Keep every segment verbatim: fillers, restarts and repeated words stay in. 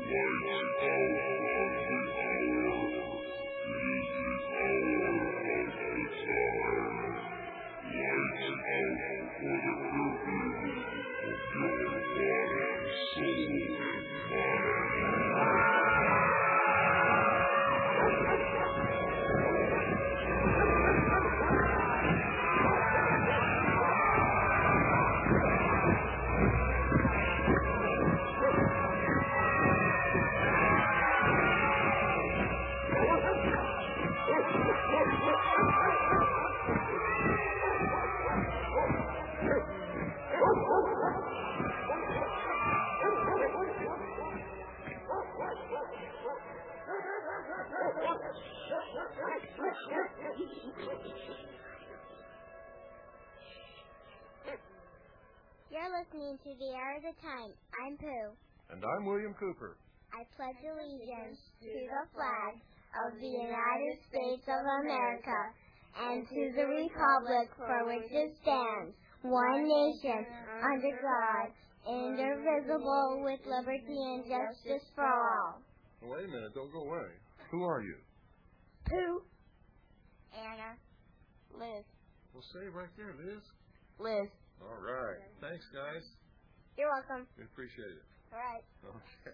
You're listening to The Air of the Time. I'm Pooh. And I'm William Cooper. I pledge allegiance to the flag of the United States of America and to the republic for which it stands, one nation, under God, indivisible, with liberty and justice for all. Wait a minute, don't go away. Who are you? Pooh. Anna. Liz. Well, say right there, Liz. Liz. All right. Thanks, guys. You're welcome. We appreciate it. All right. Okay.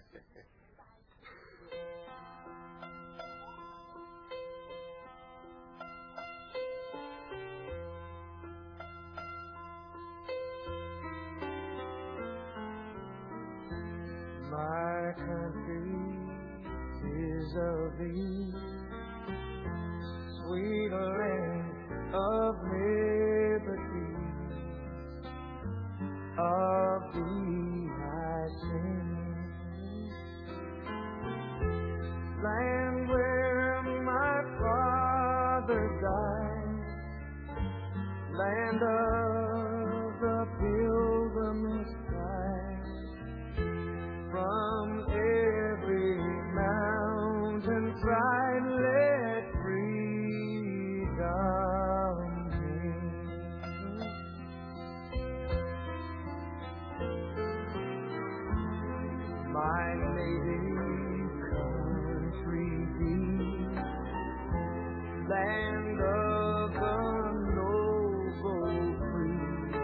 My country is of thee, sweet land of liberty. Of thee I sing, land where my father died, land of the pilgrim's pride. From every mountain side let freedom ring. My native country be, land of the noble free,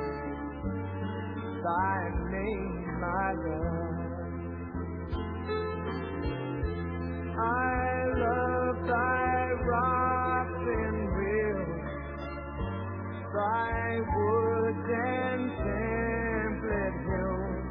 thy name I love. I love thy rocks and rills, thy woods and temperate hills.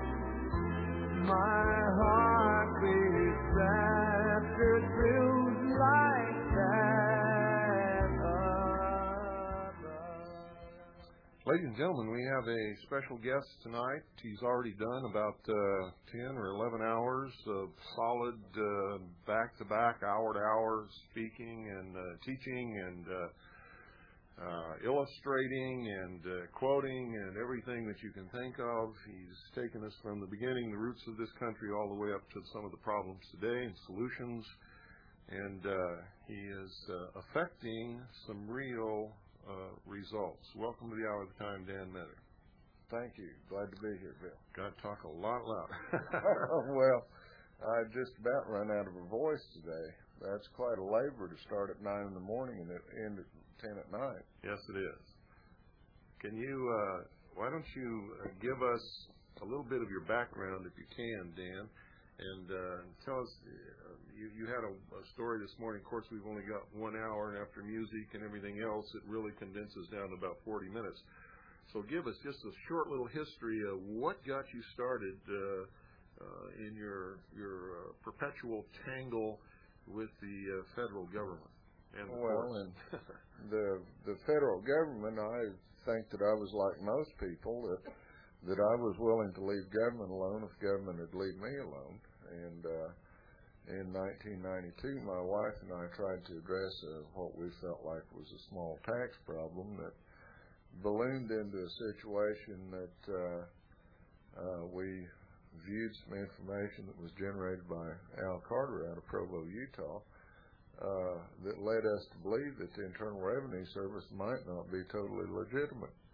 My heart beats after thrills like that above. Ladies and gentlemen, we have a special guest tonight. He's already done about uh, ten or eleven hours of solid uh, back-to-back, hour-to-hour speaking and uh, teaching and uh, uh, illustrating and uh, quoting and everything that you can think of. He's taken us from the beginning, the roots of this country, all the way up to some of the problems today and solutions. And uh, he is uh, affecting some real uh, results. Welcome to the Hour of the Time, Dan Metter. Thank you. Glad to be here, Bill. Got to talk a lot louder. Well, I just about run out of a voice today. That's quite a labor to start at nine in the morning and end at ten at night. Yes, it is. Can you, uh, why don't you uh, give us a little bit of your background, if you can, Dan, and uh, tell us, uh, you, you had a, a story this morning. Of course, we've only got one hour, and after music and everything else, it really condenses down to about forty minutes. So give us just a short little history of what got you started uh, uh, in your your uh, perpetual tangle with the uh, federal government. And the well, and the the federal government, I think that I was like most people, that that I was willing to leave government alone if government would leave me alone. And uh, in nineteen ninety-two, my wife and I tried to address uh, what we felt like was a small tax problem that ballooned into a situation that uh, uh, we viewed some information that was generated by Al Carter out of Provo, Utah, uh, that led us to believe that the Internal Revenue Service might not be totally legitimate.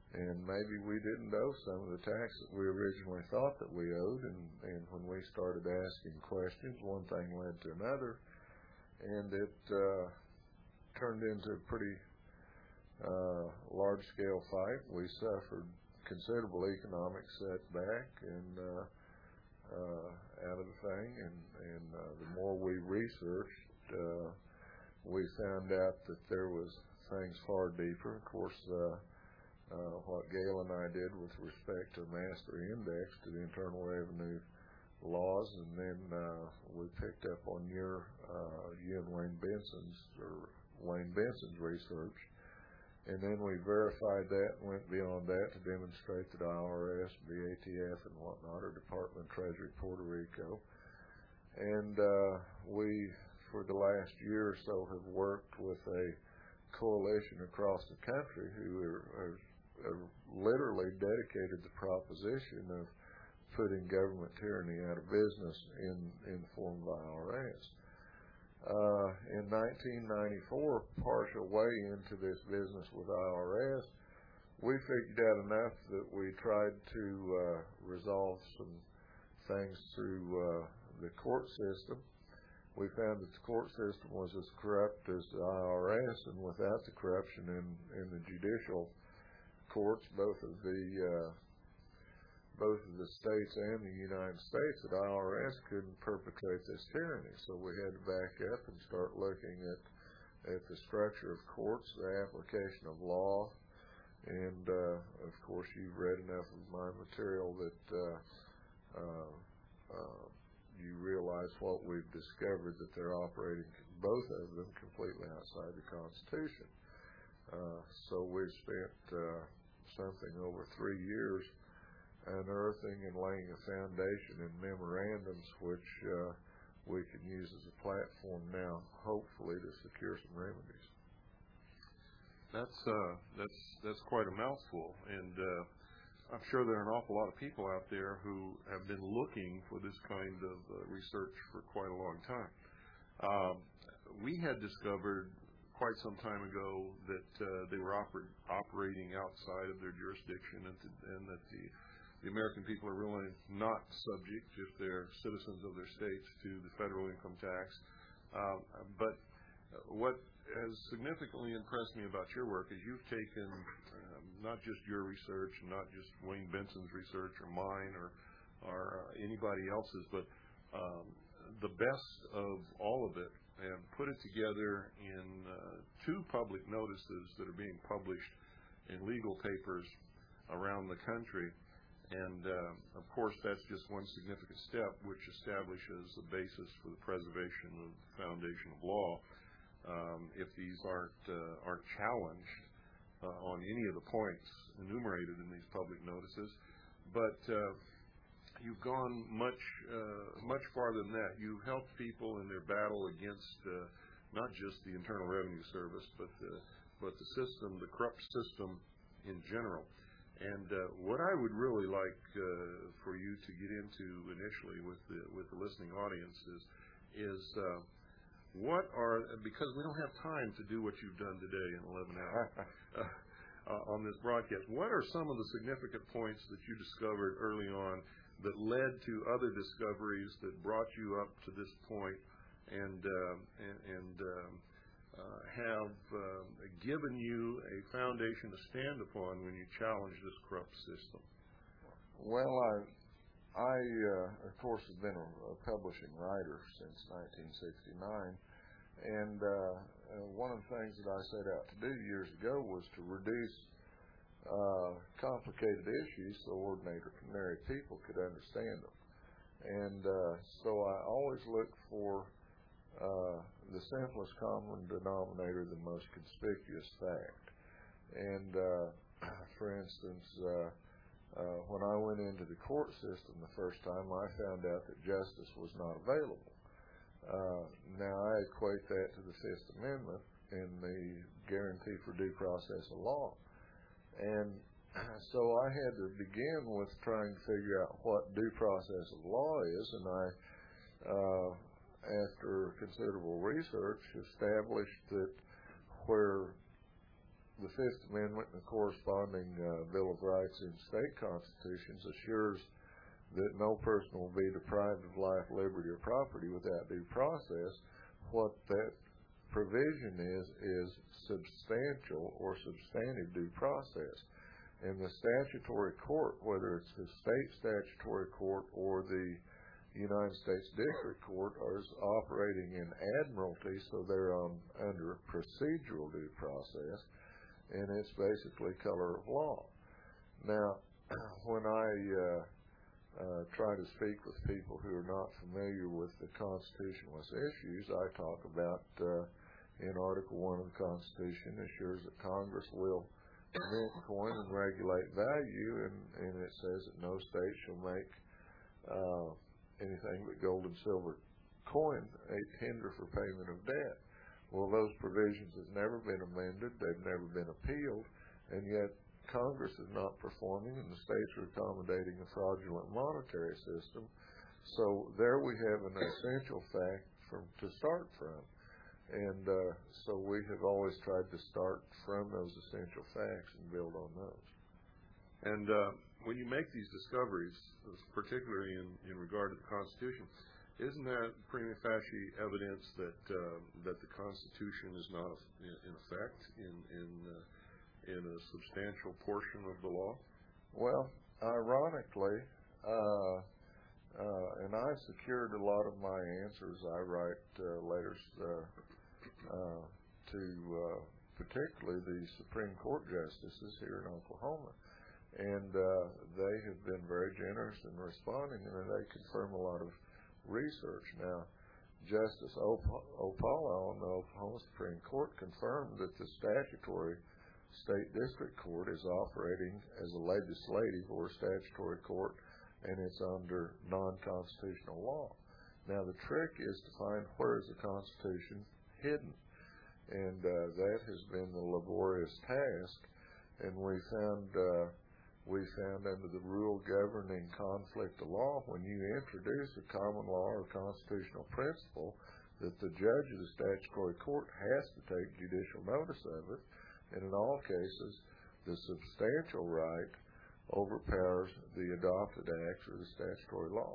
and maybe we didn't owe some of the tax that we originally thought that we owed, and, and when we started asking questions, one thing led to another, and it uh, turned into a pretty uh, large-scale fight. We suffered considerable economic setback and uh, uh, out of the thing, and, and uh, the more we researched, uh, we found out that there was things far deeper. Of course, uh, uh, what Gail and I did with respect to master index to the Internal Revenue laws, and then uh, we picked up on your uh, you and Wayne Benson's or Wayne Benson's research, and then we verified that and went beyond that to demonstrate that I R S, the A T F, and whatnot, or Department of Treasury Puerto Rico, and uh, we, for the last year or so, have worked with a coalition across the country who are, are, are literally dedicated to the proposition of putting government tyranny out of business in, in the form of I R S. Uh, in nineteen ninety-four, partial way into this business with I R S, we figured out enough that we tried to uh, resolve some things through uh, the court system. We found that the court system was as corrupt as the I R S, and without the corruption in, in the judicial courts, both of the uh, both of the states and the United States, that I R S couldn't perpetrate this tyranny. So we had to back up and start looking at at the structure of courts, the application of law, and uh, of course you've read enough of my material that uh, uh, uh, you realize what we've discovered, that they're operating, both of them, completely outside the Constitution. Uh, so we've spent uh, something over three years unearthing and laying a foundation in memorandums which uh, we can use as a platform now, hopefully, to secure some remedies. That's uh, that's that's quite a mouthful, and uh, I'm sure there are an awful lot of people out there who have been looking for this kind of uh, research for quite a long time. Um, we had discovered quite some time ago that uh, they were oper- operating outside of their jurisdiction, and, to, and that the The American people are really not subject, if they're citizens of their states, to the federal income tax. Um, but what has significantly impressed me about your work is you've taken um, not just your research, not just Wayne Benson's research or mine or, or uh, anybody else's, but um, the best of all of it, and put it together in uh, two public notices that are being published in legal papers around the country. And, uh, of course, that's just one significant step, which establishes the basis for the preservation of the foundation of law. Um, if these aren't uh, aren't challenged uh, on any of the points enumerated in these public notices, but uh, you've gone much uh, much farther than that. You've helped people in their battle against uh, not just the Internal Revenue Service, but the, but the system, the corrupt system in general. And uh, what I would really like uh, for you to get into initially with the with the listening audience is is uh, what are, because we don't have time to do what you've done today in eleven hours uh, uh, on this broadcast, what are some of the significant points that you discovered early on that led to other discoveries that brought you up to this point and uh, and, and um, Uh, have uh, given you a foundation to stand upon when you challenge this corrupt system? Well, I, I uh, of course, have been a, a publishing writer since nineteen sixty-nine, and uh, uh, one of the things that I set out to do years ago was to reduce uh, complicated issues so ordinary people could understand them. And uh, so I always look for Uh, the simplest common denominator, the most conspicuous fact. And uh, for instance, uh, uh, when I went into the court system the first time, I found out that justice was not available. Uh, now I equate that to the Fifth Amendment and the guarantee for due process of law. And so I had to begin with trying to figure out what due process of law is, and I uh, after considerable research, established that where the Fifth Amendment and the corresponding uh, Bill of Rights in state constitutions assures that no person will be deprived of life, liberty, or property without due process. What that provision is, is substantial or substantive due process. And the statutory court, whether it's the state statutory court or the United States District Court, is operating in admiralty, so they're on under procedural due process, and it's basically color of law. Now, when I uh, uh, try to speak with people who are not familiar with the constitutionalist issues, I talk about uh, in Article One of the Constitution assures that Congress will mint, coin, and regulate value, and, and it says that no state shall make uh, anything but gold and silver coin a tender for payment of debt. Well, those provisions have never been amended, they've never been appealed, and yet Congress is not performing, and the states are accommodating a fraudulent monetary system. So there we have an essential fact from to start from. And uh, so we have always tried to start from those essential facts and build on those. And uh, when you make these discoveries, particularly in, in regard to the Constitution, isn't that prima facie evidence that uh, that the Constitution is not in, in effect in in, uh, in a substantial portion of the law? Well, ironically, uh, uh, and I secured a lot of my answers. I write uh, letters uh, uh, to uh, particularly the Supreme Court justices here in Oklahoma. And uh, they have been very generous in responding, and they confirm a lot of research. Now, Justice Opala on the Oklahoma Supreme Court confirmed that the statutory state district court is operating as a legislative or statutory court, and it's under non-constitutional law. Now, the trick is to find where is the Constitution hidden, and uh, that has been the laborious task. And we found uh, we found under the rule governing conflict of law, when you introduce a common law or constitutional principle, that the judge of the statutory court has to take judicial notice of it, and in all cases, the substantial right overpowers the adopted acts or the statutory law.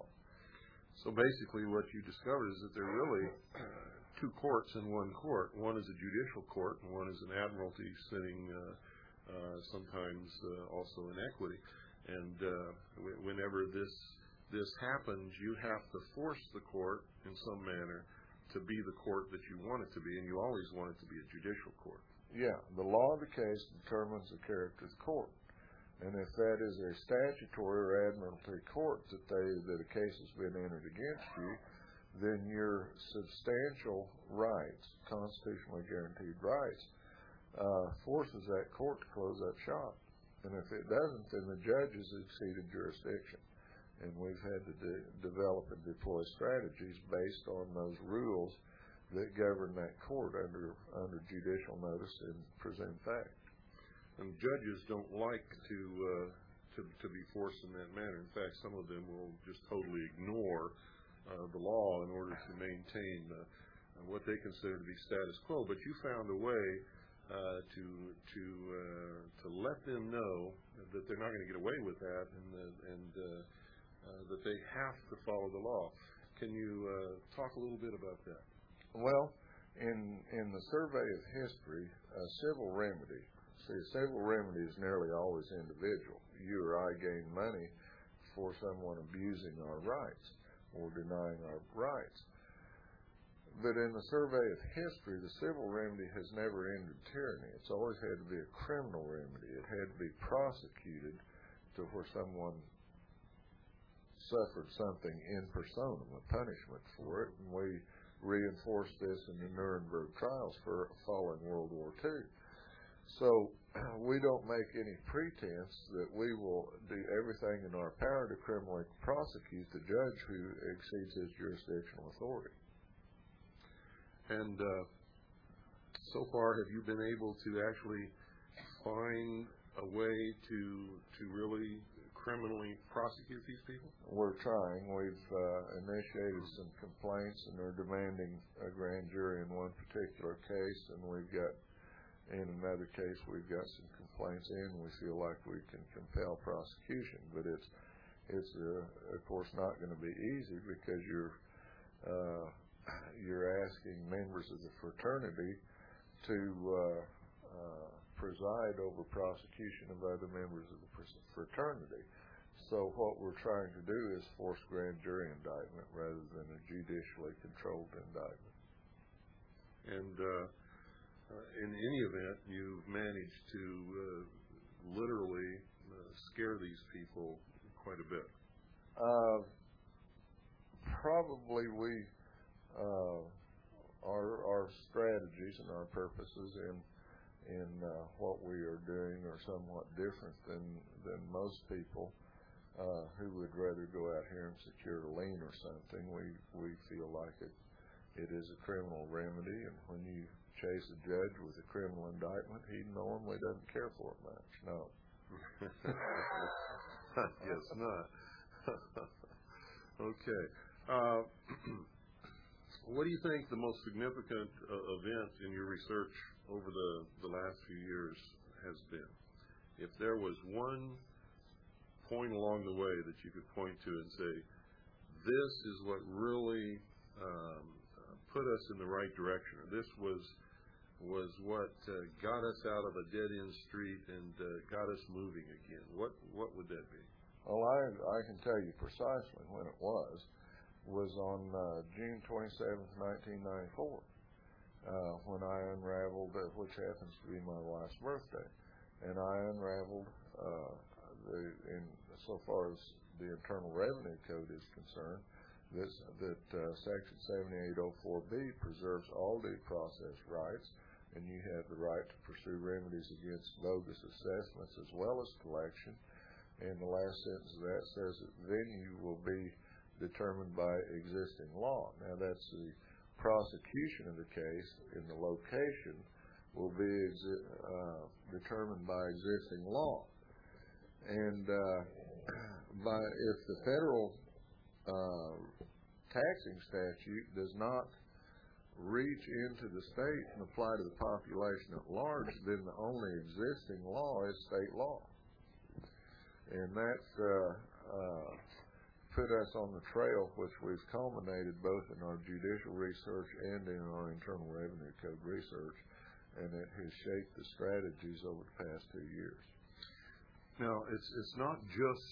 So basically what you discovered is that there are really two courts in one court. One is a judicial court, and one is an admiralty sitting uh, uh, sometimes uh, also in equity. And uh, w- whenever this this happens, you have to force the court in some manner to be the court that you want it to be, and you always want it to be a judicial court. Yeah, the law of the case determines the character of the court. And if that is a statutory or admiralty court that they that a case has been entered against you, then your substantial rights, constitutionally guaranteed rights, uh, forces that court to close that shop. And if it doesn't, then the judge has exceeded jurisdiction. And we've had to de- develop and deploy strategies based on those rules that govern that court under under judicial notice and presumed fact. And judges don't like to, uh, to to be forced in that manner. In fact, some of them will just totally ignore uh, the law in order to maintain uh, what they consider to be status quo. But you found a way uh, to to uh, to let them know that they're not going to get away with that, and that, and uh, uh, that they have to follow the law. Can you uh, talk a little bit about that? Well, in in the survey of history, a civil remedy. See, a civil remedy is nearly always individual. You or I gain money for someone abusing our rights or denying our rights. But in the survey of history, the civil remedy has never ended tyranny. It's always had to be a criminal remedy. It had to be prosecuted to where someone suffered something in personam, a punishment for it, and we reinforced this in the Nuremberg trials for following World War Two. So we don't make any pretense that we will do everything in our power to criminally prosecute the judge who exceeds his jurisdictional authority. And uh, so far, have you been able to actually find a way to to really criminally prosecute these people? We're trying. We've uh, initiated some complaints, and they're demanding a grand jury in one particular case, and we've got In another case, we've got some complaints in, we feel like we can compel prosecution. But it's, it's uh, of course, not going to be easy because you're, uh, you're asking members of the fraternity to uh, uh, preside over prosecution of other members of the fraternity. So what we're trying to do is force grand jury indictment rather than a judicially controlled indictment. And uh, uh, in any event, you've managed to uh, literally uh, scare these people quite a bit. Uh, probably we, uh, our, our strategies and our purposes in in uh, what we are doing are somewhat different than, than most people uh, who would rather go out here and secure a lien or something. We we feel like it it is a criminal remedy, and when you chase a judge with a criminal indictment, he normally doesn't care for it much. No. Yes, not. Okay. Uh, what do you think the most significant uh, event in your research over the, the last few years has been? If there was one point along the way that you could point to and say, this is what really um, uh, put us in the right direction, or this was was what uh, got us out of a dead-end street and uh, got us moving again, what what would that be? Well, I I can tell you precisely when it was. was on uh, June twenty-seventh, nineteen ninety-four, uh, when I unraveled, uh, which happens to be my wife's birthday, and I unraveled, uh, the, in so far as the Internal Revenue Code is concerned, this, that uh, Section seventy-eight oh four B preserves all due process rights, and you have the right to pursue remedies against bogus assessments as well as collection. And the last sentence of that says that venue will be determined by existing law. Now, that's the prosecution of the case, and the location will be exi- uh, determined by existing law. And uh, by if the federal uh, taxing statute does not reach into the state and apply to the population at large, then the only existing law is state law. And that's uh, uh, put us on the trail which we've culminated both in our judicial research and in our Internal Revenue Code research, and it has shaped the strategies over the past two years. Now, it's it's not just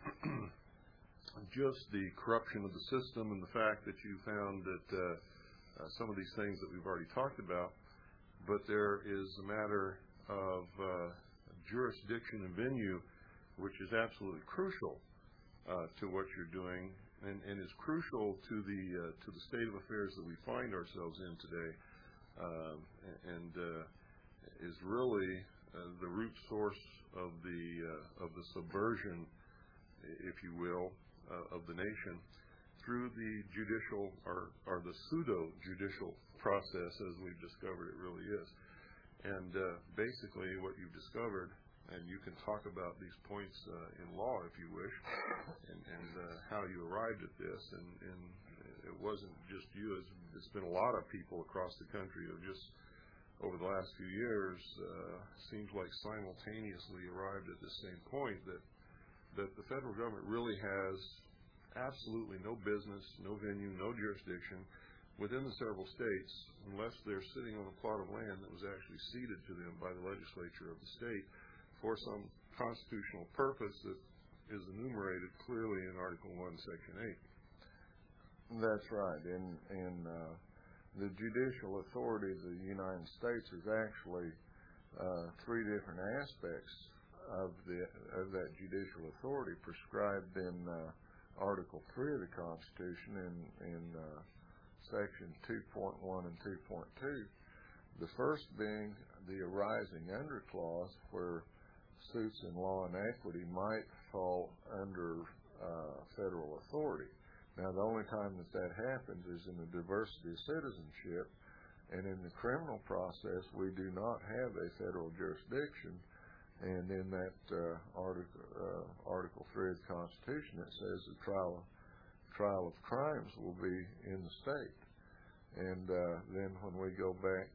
just the corruption of the system and the fact that you found that uh, uh, some of these things that we've already talked about, but there is a matter of uh, jurisdiction and venue, which is absolutely crucial Uh, to what you're doing, and, and is crucial to the uh, to the state of affairs that we find ourselves in today, uh, and uh, is really uh, the root source of the uh, of the subversion, if you will, uh, of the nation through the judicial or, or the pseudo judicial process, as we've discovered it really is. And uh, basically, what you've discovered. And you can talk about these points uh, in law if you wish, and, and uh, how you arrived at this. And, and it wasn't just you; it's, it's been a lot of people across the country who just, over the last few years, uh, seems like simultaneously arrived at the same point that that the federal government really has absolutely no business, no venue, no jurisdiction within the several states unless they're sitting on a plot of land that was actually ceded to them by the legislature of the state for some constitutional purpose that is enumerated clearly in Article one, Section eight. That's right. In, in uh, the judicial authority of the United States is actually uh, three different aspects of the of that judicial authority prescribed in uh, Article three of the Constitution in, in uh, Section two point one and two point two. The first being the arising under clause, where suits in law and equity might fall under uh, federal authority. Now, the only time that that happens is in the diversity of citizenship, and in the criminal process, we do not have a federal jurisdiction. And in that uh, article, uh, Article three of the Constitution, it says the trial trial of crimes will be in the state. And uh, then when we go back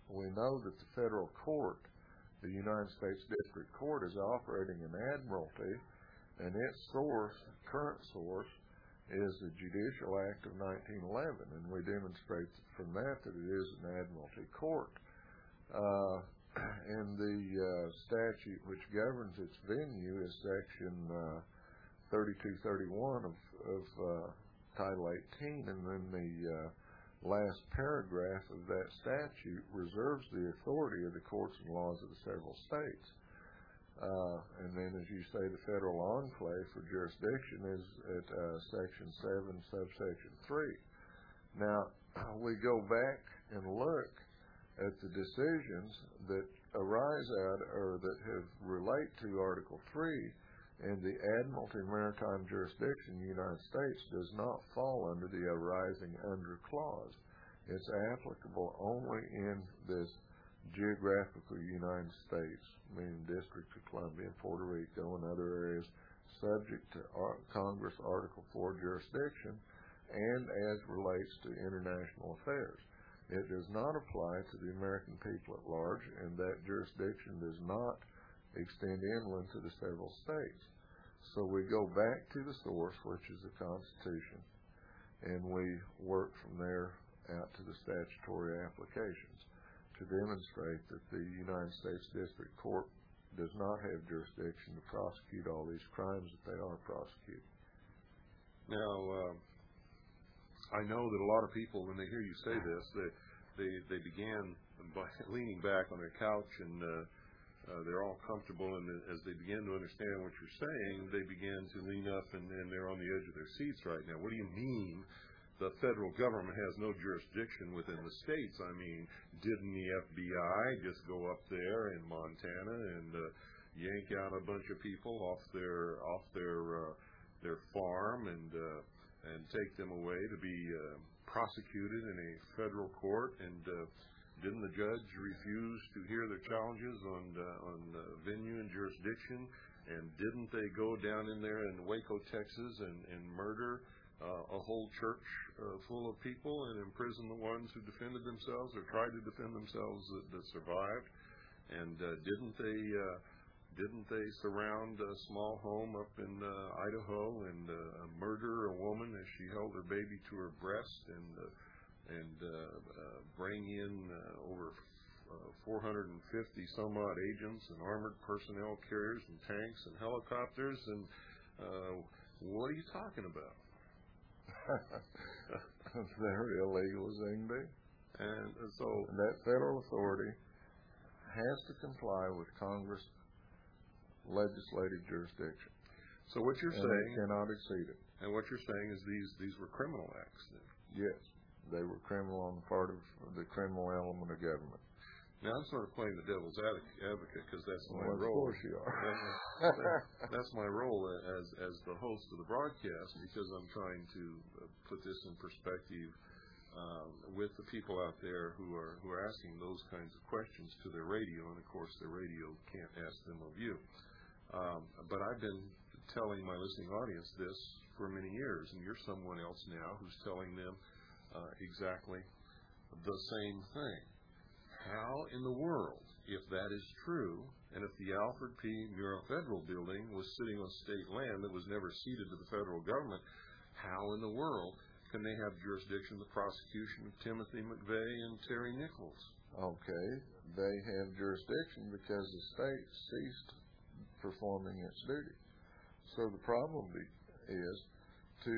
we know that the federal court, the United States District Court, is operating an admiralty, and its source, current source, is the Judicial Act of nineteen eleven, and we demonstrate from that that it is an admiralty court. Uh, and the uh, statute which governs its venue is Section uh, thirty-two thirty-one of, of uh, Title eighteen, and then the uh, last paragraph of that statute reserves the authority of the courts and laws of the several states. Uh, and then, as you say, the federal enclave for jurisdiction is at uh, Section seven, subsection three. Now, we go back and look at the decisions that arise out or that have relate to Article three, and the Admiralty Maritime Jurisdiction in the United States does not fall under the arising under clause. It's applicable only in this geographical United States, meaning District of Columbia, Puerto Rico, and other areas subject to Ar- Congress Article four jurisdiction, and as relates to international affairs. It does not apply to the American people at large, and that jurisdiction does not extend inland to the several states. So we go back to the source, which is the Constitution, and we work from there out to the statutory applications to demonstrate that the United States District Court does not have jurisdiction to prosecute all these crimes that they are prosecuting. Now, uh, I know that a lot of people, when they hear you say this, they they, they began by leaning back on their couch, and uh, uh, they're all comfortable, and as they begin to understand what you're saying, they begin to lean up, and, and they're on the edge of their seats right now. What do you mean the federal government has no jurisdiction within the states? I mean, didn't the F B I just go up there in Montana and uh, yank out a bunch of people off their off their uh, their farm and uh, and take them away to be uh, prosecuted in a federal court? And uh, didn't the judge refuse to hear their challenges on uh, on uh, venue and jurisdiction? And didn't they go down in there in Waco, Texas, and, and murder Uh, a whole church uh, full of people and imprison the ones who defended themselves or tried to defend themselves that, that survived? And uh, didn't they uh, didn't they surround a small home up in uh, Idaho and uh, murder a woman as she held her baby to her breast and uh, and uh, uh, bring in uh, over uh, four hundred fifty some odd agents and armored personnel carriers and tanks and helicopters? And uh, what are you talking about? It's very illegal as they can be. And so and that federal authority has to comply with Congress legislative jurisdiction. So what you're and saying they cannot exceed it. And what you're saying is these these were criminal acts then? Yes. They were criminal on the part of the criminal element of government. Now, I'm sort of playing the devil's advocate because that's my well, role. Of course you are. that, that's my role as as the host of the broadcast, because I'm trying to put this in perspective um, with the people out there who are who are asking those kinds of questions to their radio, and of course their radio can't ask them of you. Um, but I've been telling my listening audience this for many years, and you're someone else now who's telling them uh, exactly the same thing. How in the world, if that is true, and if the Alfred P. Murrah Federal Building was sitting on state land that was never ceded to the federal government, how in the world can they have jurisdiction of the prosecution of Timothy McVeigh and Terry Nichols? Okay, they have jurisdiction because the state ceased performing its duty. So the problem be, is to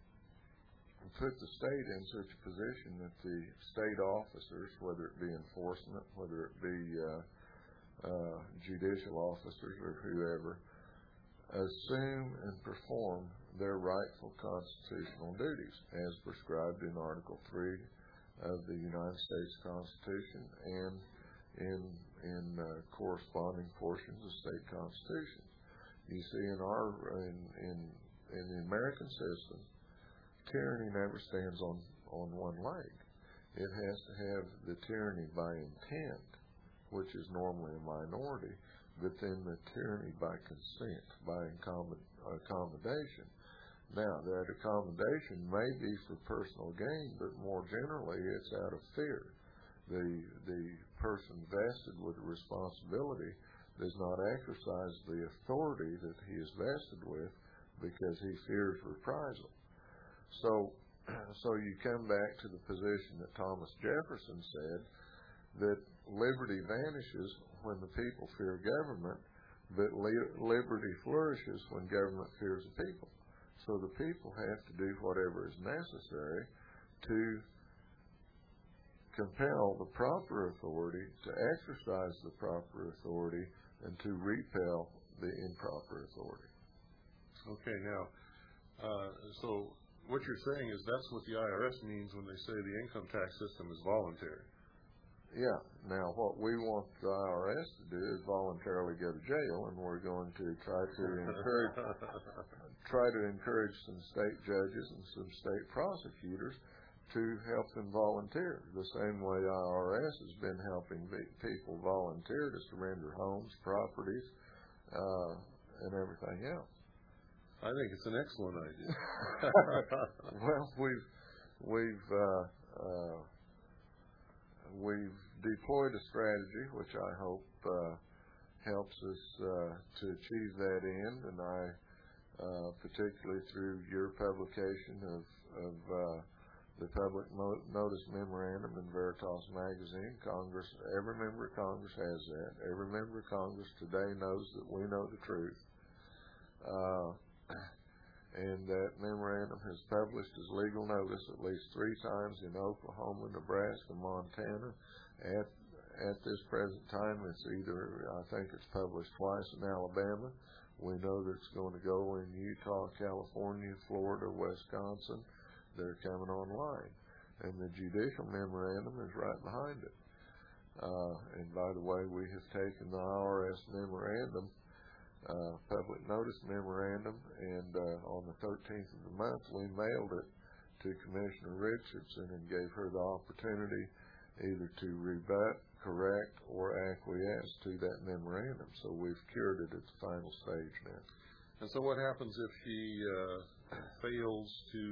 put the state in such a position that the state officers, whether it be enforcement, whether it be uh, uh, judicial officers or whoever, assume and perform their rightful constitutional duties as prescribed in Article three of the United States Constitution and in in uh, corresponding portions of state constitutions. You see, in our in in, in the American system, tyranny never stands on, on one leg. It has to have the tyranny by intent, which is normally a minority, but then the tyranny by consent, by accommodation. Now, that accommodation may be for personal gain, but more generally it's out of fear. the the person vested with the responsibility does not exercise the authority that he is vested with because he fears reprisal. So, so you come back to the position that Thomas Jefferson said, that liberty vanishes when the people fear government, but li- liberty flourishes when government fears the people. So the people have to do whatever is necessary to compel the proper authority, to exercise the proper authority, and to repel the improper authority. Okay, now, uh, so what you're saying is that's what the I R S means when they say the income tax system is voluntary. Yeah. Now, what we want the I R S to do is voluntarily go to jail, and we're going to try to encourage try to encourage some state judges and some state prosecutors to help them volunteer, the same way I R S has been helping people volunteer to surrender homes, properties, uh, and everything else. I think it's an excellent idea. Well, we've we've uh, uh, we've deployed a strategy which I hope uh, helps us uh, to achieve that end, and I, uh, particularly through your publication of of uh, the public mo- notice memorandum in Veritas magazine, Congress, every member of Congress has that. Every member of Congress today knows that we know the truth. Uh, and that memorandum has published as legal notice at least three times in Oklahoma, Nebraska, Montana. At at this present time, it's either, I think it's published twice in Alabama. We know that it's going to go in Utah, California, Florida, Wisconsin. They're coming online. And the judicial memorandum is right behind it. Uh, and by the way, we have taken the I R S memorandum, Uh, public notice memorandum, and uh, on the thirteenth of the month we mailed it to Commissioner Richardson and gave her the opportunity either to rebut, correct, or acquiesce to that memorandum. So we've cured it at the final stage now. And so what happens if he uh, fails to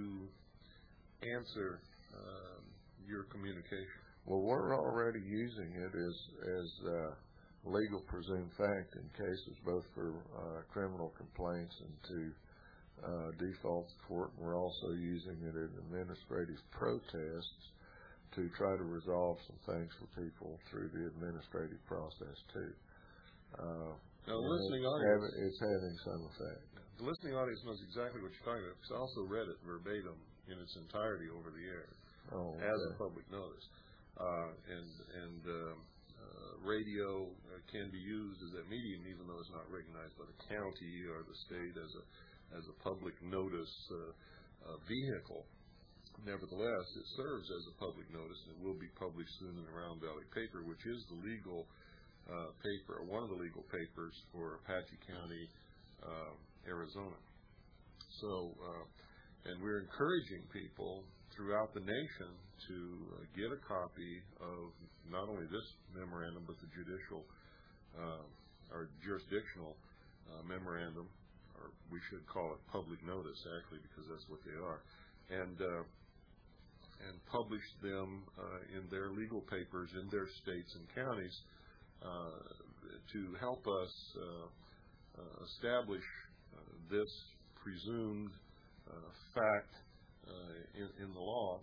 answer uh, your communication? Well, we're already using it as as uh, legal presumed fact in cases both for uh, criminal complaints and to uh, default court. And we're also using it in administrative protests to try to resolve some things for people through the administrative process too. Uh, now, the listening it's audience, having, it's having some effect. The listening audience knows exactly what you're talking about because I also read it verbatim in its entirety over the air oh, okay. as a public notice. Uh, and and um, uh, radio uh, can be used as a medium, even though it's not recognized by the county or the state as a as a public notice uh, uh, vehicle. Nevertheless, it serves as a public notice and will be published soon in the Round Valley Paper, which is the legal uh, paper, or one of the legal papers for Apache County, uh, Arizona. So, uh, and we're encouraging people throughout the nation to uh, get a copy of not only this memorandum, but the judicial uh, or jurisdictional uh, memorandum, or we should call it public notice, actually, because that's what they are, and uh, and publish them uh, in their legal papers in their states and counties uh, to help us uh, uh, establish uh, this presumed uh, fact uh, in, in the law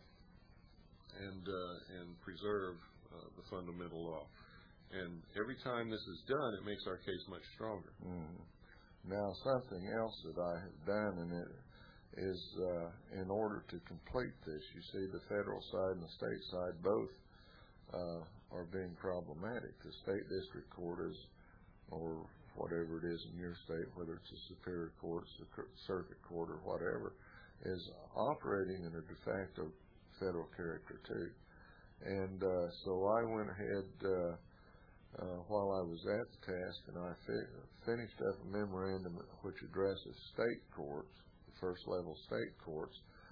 and uh, and preserve uh, the fundamental law. And every time this is done, it makes our case much stronger. Mm-hmm. Now, something else that I have done, and it is uh, in order to complete this, you see the federal side and the state side both uh, are being problematic. The state district court is, or whatever it is in your state, whether it's a superior court, circuit court, or whatever, is operating in a de facto federal character too. And uh, so I went ahead uh, uh, while I was at the task, and I fi- finished up a memorandum which addresses state courts, first level state courts,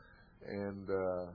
and uh,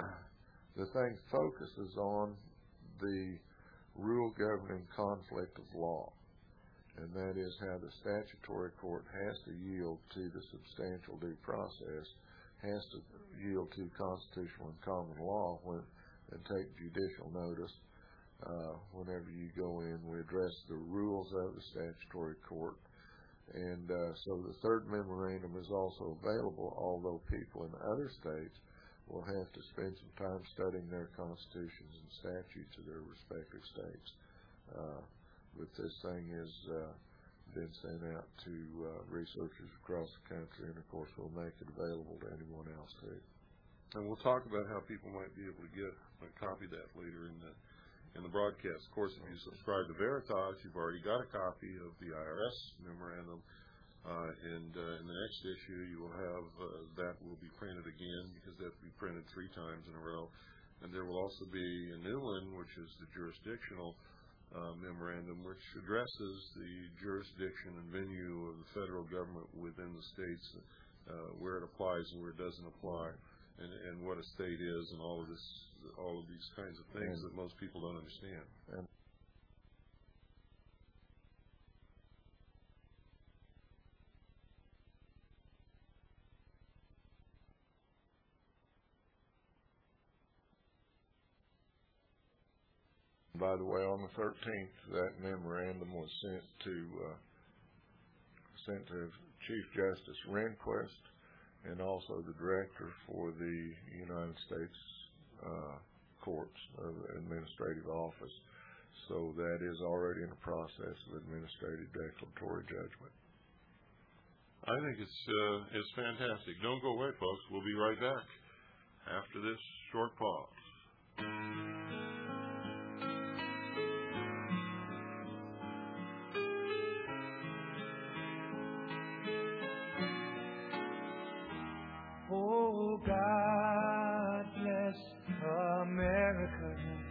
the thing focuses on the rule governing conflict of law, and that is how the statutory court has to yield to the substantial due process, has to yield to constitutional and common law when and take judicial notice uh, whenever you go in. We address the rules of the statutory court. And uh, so the third memorandum is also available, although people in other states will have to spend some time studying their constitutions and statutes of their respective states. Uh, but this thing has uh, been sent out to uh, researchers across the country, and of course we'll make it available to anyone else too. And we'll talk about how people might be able to get a copy of that later in the in the broadcast. Of course, if you subscribe to Veritas, you've already got a copy of the I R S memorandum. Uh, and uh, in the next issue, you will have uh, that will be printed again, because that will be printed three times in a row. And there will also be a new one, which is the jurisdictional uh, memorandum, which addresses the jurisdiction and venue of the federal government within the states, uh, where it applies and where it doesn't apply, and, and what a state is, and all of this, all of these kinds of things and that most people don't understand. And by the way, on the thirteenth, that memorandum was sent to uh, sent to Chief Justice Rehnquist and also the director for the United States uh, Courts of Administrative Office. So that is already in the process of administrative declaratory judgment. I think it's uh, it's fantastic. Don't go away, folks. We'll be right back after this short pause. Oh, God bless America,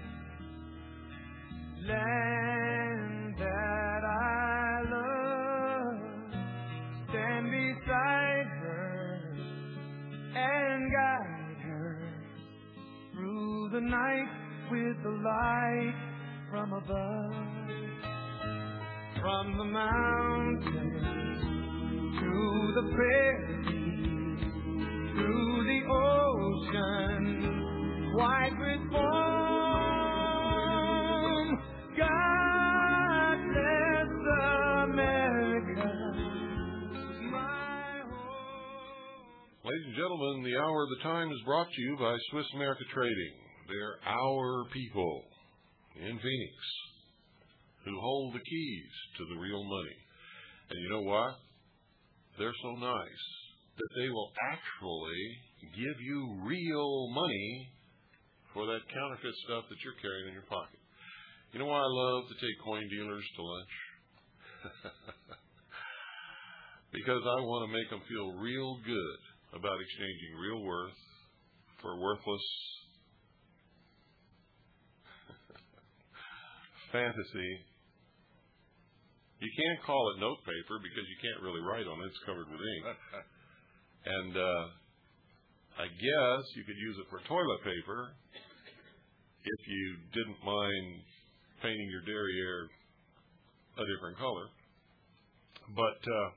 land that I love. Stand beside her and guide her through the night with the light from above. From the mountains to the prairie, through the ocean, white with foam. God bless America, my home. Ladies and gentlemen, the hour of the time is brought to you by Swiss America Trading. They're our people in Phoenix who hold the keys to the real money. And you know what? They're so nice that they will actually give you real money for that counterfeit stuff that you're carrying in your pocket. You know why I love to take coin dealers to lunch? Because I want to make them feel real good about exchanging real worth for worthless fantasy. You can't call it note paper because you can't really write on it. It's covered with ink. And uh, I guess you could use it for toilet paper if you didn't mind painting your derriere a different color. But uh,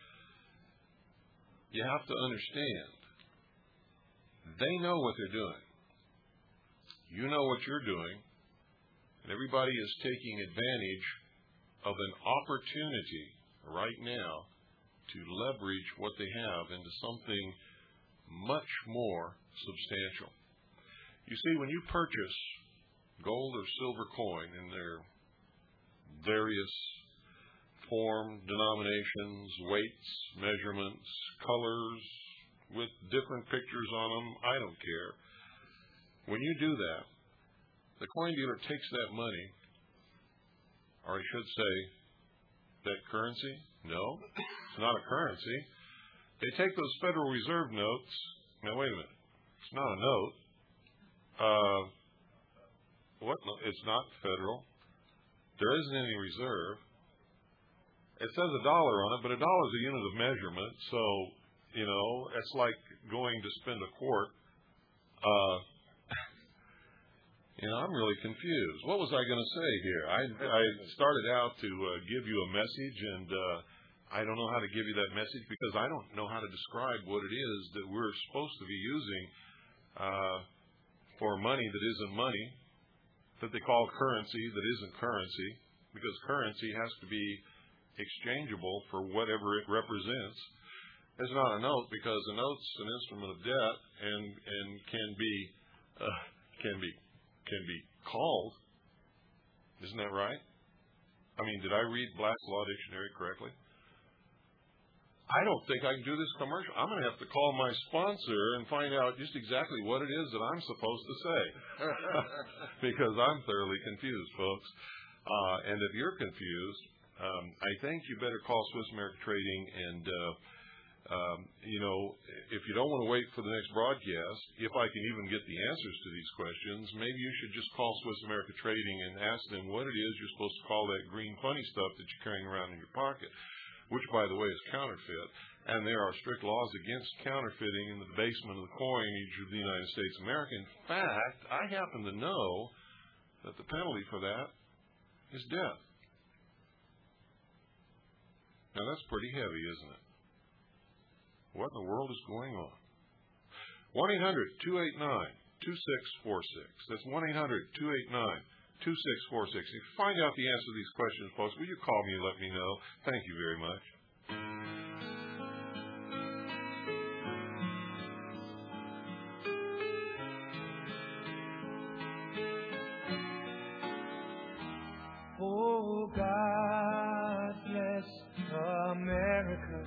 you have to understand, they know what they're doing. You know what you're doing. And everybody is taking advantage of an opportunity right now to leverage what they have into something much more substantial. You see, when you purchase gold or silver coin in their various form, denominations, weights, measurements, colors, with different pictures on them, I don't care. When you do that, the coin dealer takes that money, or I should say, that currency. No, it's not a currency. They take those Federal Reserve notes. Now, wait a minute. It's not a note. Uh, what? No, it's not federal. There isn't any reserve. It says a dollar on it, but a dollar is a unit of measurement. So, you know, it's like going to spend a quart. Uh, you know, I'm really confused. What was I going to say here? I, I started out to uh, give you a message, and uh, I don't know how to give you that message because I don't know how to describe what it is that we're supposed to be using uh, for money that isn't money. that they call currency that isn't currency, because currency has to be exchangeable for whatever it represents. It's not a note, because a note's an instrument of debt and and can be uh, can be can be called. Isn't that right? I mean, did I read Black's Law Dictionary correctly? I don't think I can do this commercial. I'm going to have to call my sponsor and find out just exactly what it is that I'm supposed to say, because I'm thoroughly confused, folks. Uh, and if you're confused, um, I think you better call Swiss America Trading. And uh, um, you know, if you don't want to wait for the next broadcast, if I can even get the answers to these questions, maybe you should just call Swiss America Trading and ask them what it is you're supposed to call that green funny stuff that you're carrying around in your pocket, which, by the way, is counterfeit. And there are strict laws against counterfeiting in the basement of the coinage of the United States of America. In fact, I happen to know that the penalty for that is death. Now, that's pretty heavy, isn't it? What in the world is going on? one eight hundred two eight nine two six four six. That's one eight hundred two eight nine two six four six. If you find out the answer to these questions, folks, will you call me and let me know? Thank you very much. Oh, God bless America,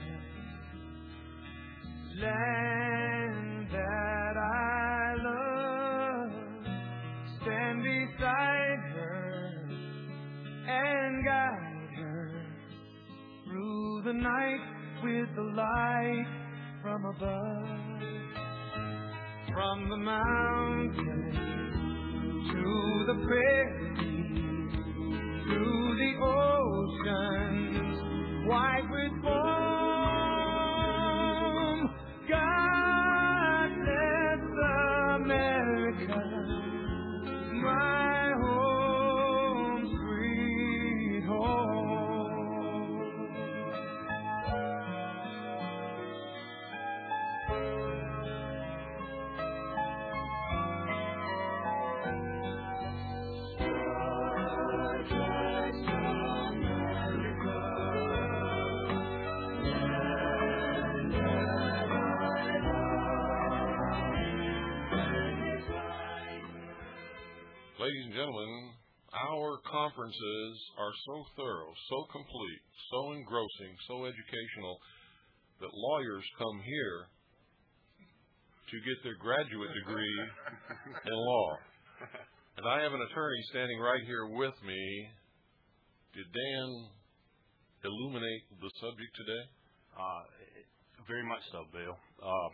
land that I love. Stand beside her and guide her through the night with the light from above. From the mountains to the prairie, to the oceans white with foam. God bless America, my home, sweet home. God bless America, land that I love. Ladies and gentlemen, our conferences are so thorough, so complete, so engrossing, so educational that lawyers come here to get their graduate degree in law. And I have an attorney standing right here with me. Did Dan illuminate the subject today? Uh, very much so, Bill. Uh,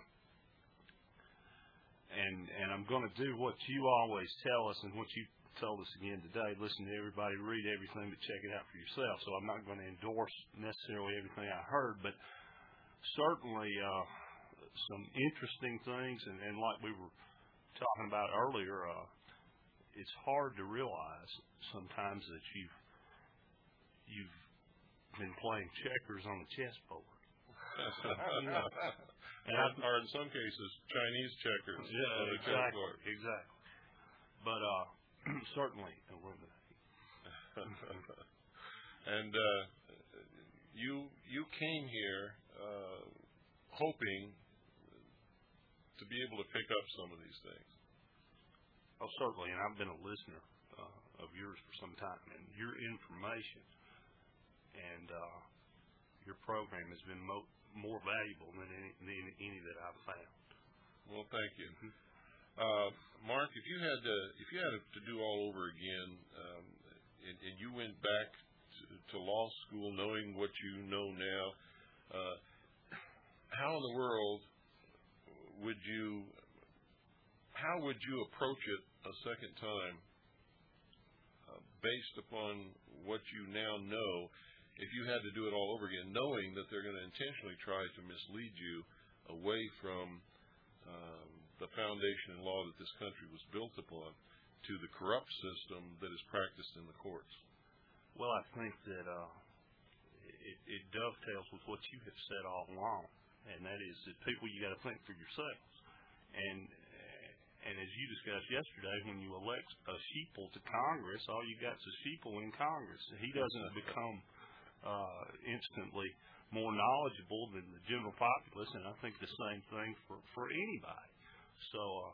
and and I'm going to do what you always tell us and what you told us again today. Listen to everybody, read everything, but check it out for yourself. So I'm not going to endorse necessarily everything I heard, but certainly uh, some interesting things. And, and like we were talking about earlier, uh, it's hard to realize sometimes that you've you've been playing checkers on the chessboard. Yeah. And or, or in some cases, Chinese checkers. Yeah, on the exactly, chessboard. exactly. But uh, certainly illuminating. And uh, you you came here uh, hoping to be able to pick up some of these things. Oh, certainly, and I've been a listener uh, of yours for some time, and your information and uh, your program has been mo- more valuable than any, than any that I've found. Well, thank you, uh, Mark. If you had to, if you had to do all over again, um, and, and you went back to, to law school, knowing what you know now, uh, how in the world would you? How would you approach it a second time, uh, based upon what you now know, if you had to do it all over again, knowing that they're going to intentionally try to mislead you away from um, the foundation and law that this country was built upon to the corrupt system that is practiced in the courts? Well, I think that uh, it, it dovetails with what you have said all along, and that is that people, you got to think for yourselves. And and as you discussed yesterday, when you elect a sheeple to Congress, all you got is a sheeple in Congress. He doesn't become uh, instantly more knowledgeable than the general populace, and I think the same thing for, for anybody. So uh,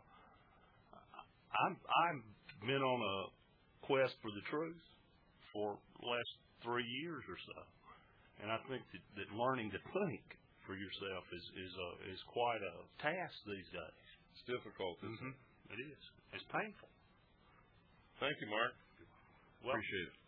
I'm, I've been on a quest for the truth for the last three years or so, and I think that, that learning to think for yourself is is, a, is quite a task these days. It's difficult, isn't mm-hmm. it? It is. It's painful. Thank you, Mark. Well, appreciate it.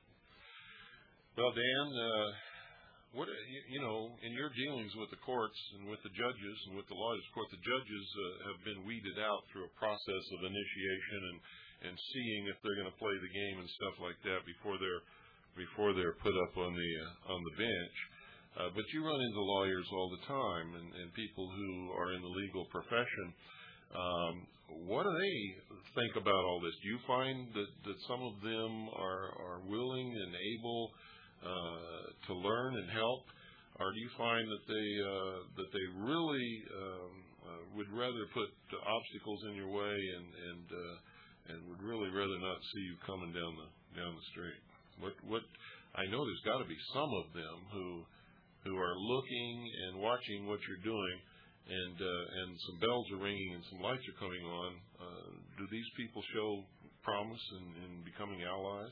Well, Dan, uh, what you, you know, in your dealings with the courts and with the judges and with the lawyers, of course, the judges uh, have been weeded out through a process of initiation and, and seeing if they're going to play the game and stuff like that before they're before they're put up on the uh, on the bench. Uh, but you run into lawyers all the time and, and people who are in the legal profession. Um, what do they think about all this? Do you find that, that some of them are, are willing and able uh, to learn and help, or do you find that they uh, that they really um, uh, would rather put obstacles in your way and and uh, and would really rather not see you coming down the down the street? What what I know there's got to be some of them who who are looking and watching what you're doing, and uh, and some bells are ringing and some lights are coming on. Uh, do these people show promise in, in becoming allies?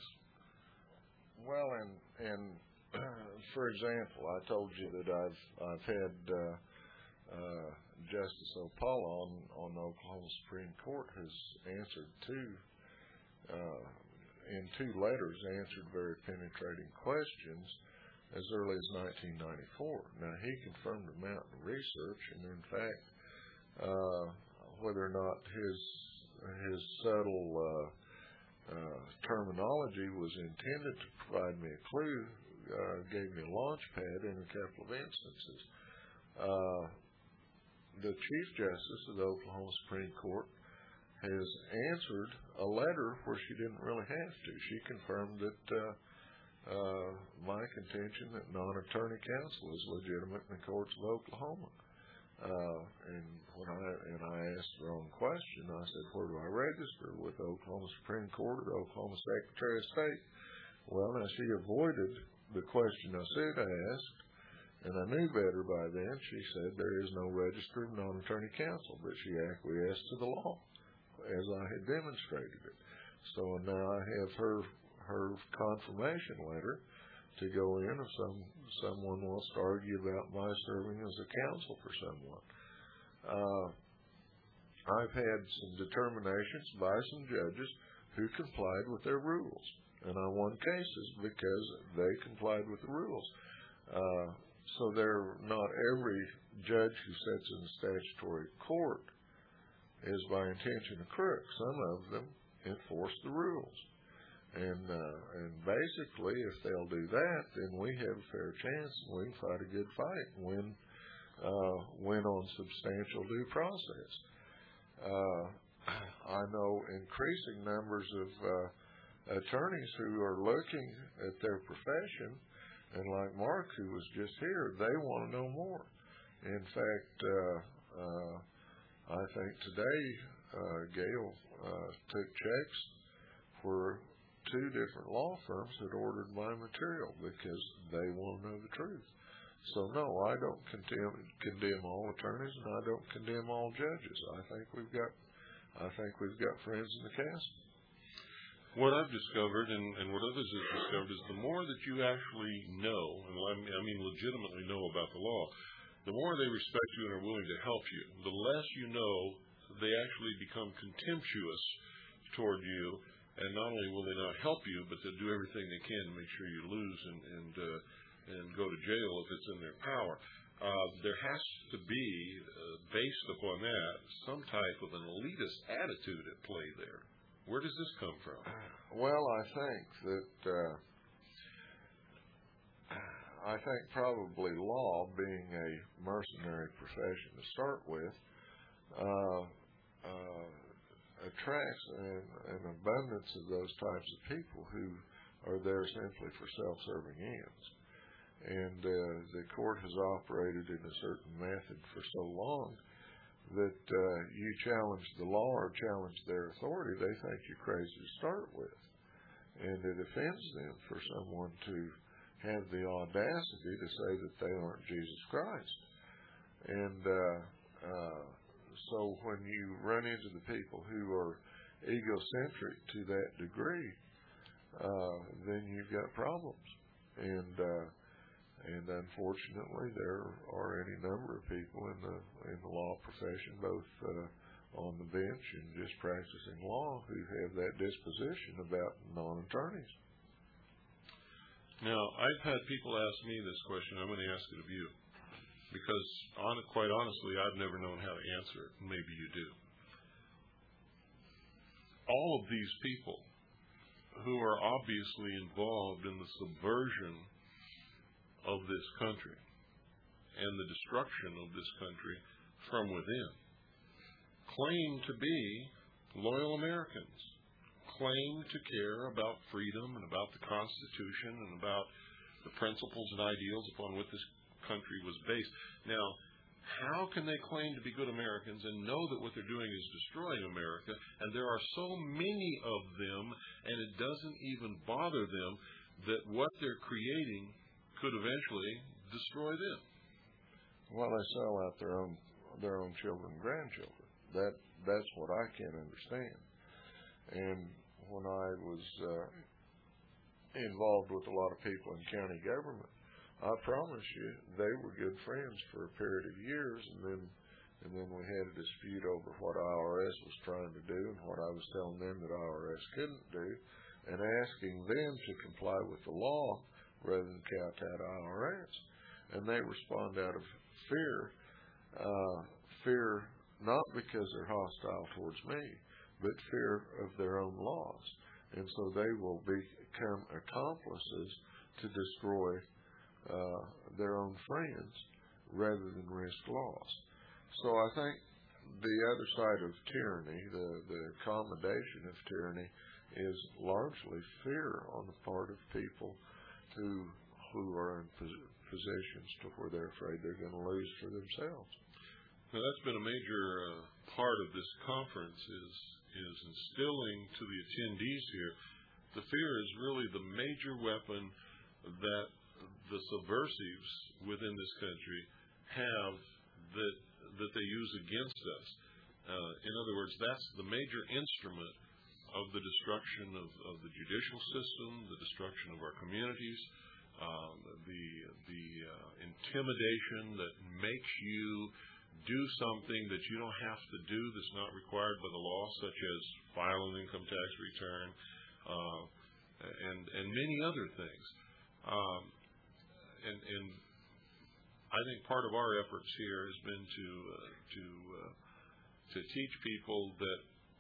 Well, and and for example, I told you that I've I've had uh, uh, Justice Opala on on the Oklahoma Supreme Court has answered two uh, in two letters answered very penetrating questions as early as nineteen ninety-four. Now, he confirmed the amount of research, and in fact, uh, whether or not his his subtle uh, uh, terminology was intended to provide me a clue, uh, gave me a launch pad in a couple of instances. Uh, the Chief Justice of the Oklahoma Supreme Court has answered a letter where she didn't really have to. She confirmed that uh, Uh, my contention that non-attorney counsel is legitimate in the courts of Oklahoma. Uh, and when I and I asked the wrong question, I said, where do I register? With the Oklahoma Supreme Court or the Oklahoma Secretary of State? Well, now she avoided the question I said I asked, and I knew better by then. She said there is no register of non-attorney counsel, but she acquiesced to the law as I had demonstrated it. So now I have her her confirmation letter to go in if some someone wants to argue about my serving as a counsel for someone. Uh, I've had some determinations by some judges who complied with their rules, and I won cases because they complied with the rules. Uh, so they're not every judge who sits in the statutory court is by intention a crook. Some of them enforce the rules. And uh, and basically, if they'll do that, then we have a fair chance and we can fight a good fight and win, uh, win on substantial due process. Uh, I know increasing numbers of uh, attorneys who are looking at their profession, and like Mark, who was just here, they want to know more. In fact, uh, uh, I think today, uh, Gail uh, took checks for two different law firms that ordered my material because they want to know the truth. So no, I don't condemn condemn all attorneys, and I don't condemn all judges. I think we've got, I think we've got friends in the castle. What I've discovered, and, and what others have discovered, is the more that you actually know, and I mean legitimately know about the law, the more they respect you and are willing to help you. The less you know, they actually become contemptuous toward you. And not only will they not help you, but they'll do everything they can to make sure you lose and and, uh, and go to jail if it's in their power. Uh, there has to be, uh, based upon that, some type of an elitist attitude at play there. Where does this come from? Well, I think that uh, I think probably law, being a mercenary profession to start with, uh, uh, attracts an, an abundance of those types of people who are there simply for self-serving ends. And uh, the court has operated in a certain method for so long that uh, you challenge the law or challenge their authority, they think you're crazy to start with. And it offends them for someone to have the audacity to say that they aren't Jesus Christ. And uh, uh, so when you run into the people who are egocentric to that degree, uh, then you've got problems. And uh, and unfortunately, there are any number of people in the in the law profession, both uh, on the bench and just practicing law, who have that disposition about non-attorneys. Now, I've had people ask me this question. I'm going to ask it of you, because on, quite honestly, I've never known how to answer it. Maybe you do. All of these people who are obviously involved in the subversion of this country and the destruction of this country from within claim to be loyal Americans, claim to care about freedom and about the Constitution and about the principles and ideals upon which this country was based. Now, how can they claim to be good Americans and know that what they're doing is destroying America, and there are so many of them, and it doesn't even bother them that what they're creating could eventually destroy them? Well, they sell out their own their own children and grandchildren. That that's what I can't understand. And when I was uh, involved with a lot of people in county government, I promise you they were good friends for a period of years, and then and then we had a dispute over what I R S was trying to do and what I was telling them that I R S couldn't do, and asking them to comply with the law rather than kowtow to I R S. And they respond out of fear, uh, fear not because they're hostile towards me, but fear of their own laws. And so they will become accomplices to destroy uh, their own friends rather than risk loss. So I think the other side of tyranny, the, the accommodation of tyranny, is largely fear on the part of people who who are in pos- positions to where they're afraid they're going to lose for themselves. Now, that's been a major uh, part of this conference, is is instilling to the attendees here the fear is really the major weapon that the subversives within this country have that that they use against us. Uh, in other words, that's the major instrument of the destruction of, of the judicial system, the destruction of our communities, um, the the uh, intimidation that makes you do something that you don't have to do, that's not required by the law, such as file an income tax return, uh, and and many other things. Um, and, and I think part of our efforts here has been to uh, to uh, to teach people that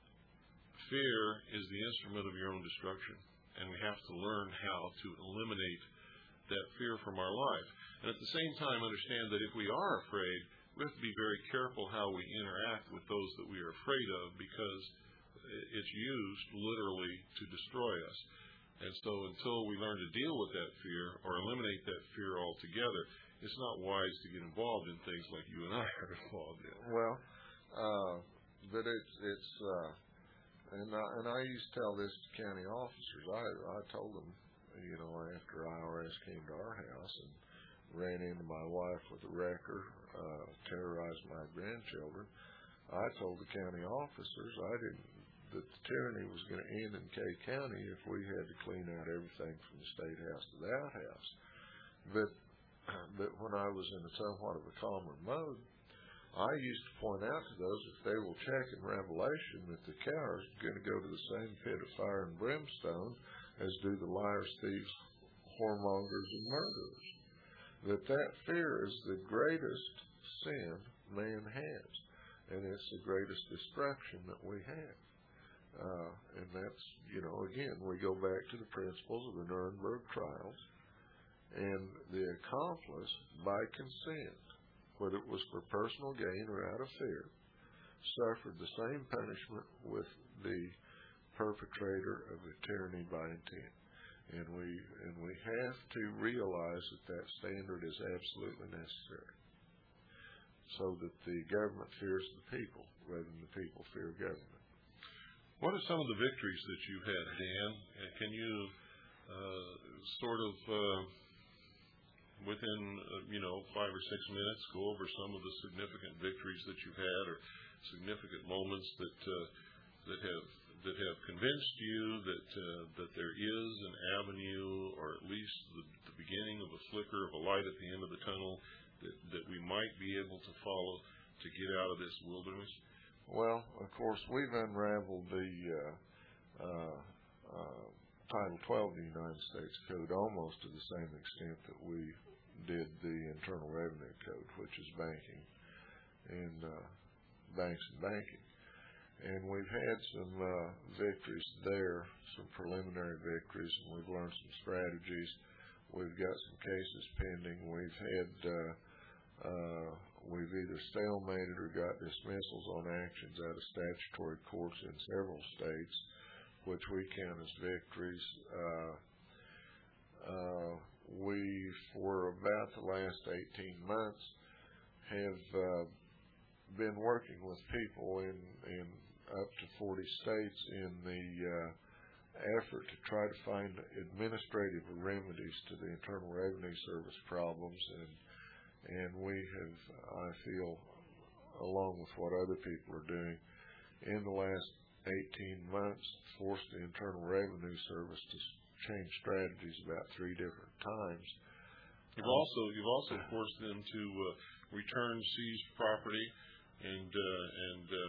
fear is the instrument of your own destruction, and we have to learn how to eliminate that fear from our life. And at the same time, understand that if we are afraid, we have to be very careful how we interact with those that we are afraid of, because it's used literally to destroy us. And so until we learn to deal with that fear or eliminate that fear altogether, it's not wise to get involved in things like you and I are involved in. Well, uh, but it's, it's uh, and, I, and I used to tell this to county officers. I, I told them, you know, after I R S came to our house and ran into my wife with a wrecker, uh, terrorized my grandchildren, I told the county officers I didn't, that the tyranny was going to end in Kay County if we had to clean out everything from the state house to the outhouse. But, but when I was in a somewhat of a calmer mode, I used to point out to those, if they will check in Revelation, that the cows are going to go to the same pit of fire and brimstone as do the liars, thieves, whoremongers, and murderers. That that fear is the greatest sin man has, and it's the greatest destruction that we have. Uh, and that's, you know, again, we go back to the principles of the Nuremberg trials, and the accomplice, by consent, whether it was for personal gain or out of fear, suffered the same punishment with the perpetrator of the tyranny by intent. And we and we have to realize that that standard is absolutely necessary. so that the government fears the people rather than the people fear government. What are some of the victories that you've had, Dan? And can you uh, sort of, uh, within uh, you know five or six minutes, go over some of the significant victories that you've had, or significant moments that uh, that have that have convinced you that uh, that there is an avenue, or at least the, the beginning of a flicker of a light at the end of the tunnel that that we might be able to follow to get out of this wilderness? Well, of course, we've unraveled the uh, uh, uh, Title twelve of the United States Code almost to the same extent that we did the Internal Revenue Code, which is banking and uh, banks and banking. And we've had some uh, victories there, some preliminary victories, and we've learned some strategies. We've got some cases pending. We've had uh, uh, we've either stalemated or got dismissals on actions out of statutory courts in several states, which we count as victories. Uh, uh, we, for about the last eighteen months, have uh, been working with people in, in up to forty states in the uh, effort to try to find administrative remedies to the Internal Revenue Service problems, and and we have, I feel, along with what other people are doing, in the last eighteen months, forced the Internal Revenue Service to change strategies about three different times. You've um, also you've also forced them to uh, return seized property and uh, and uh,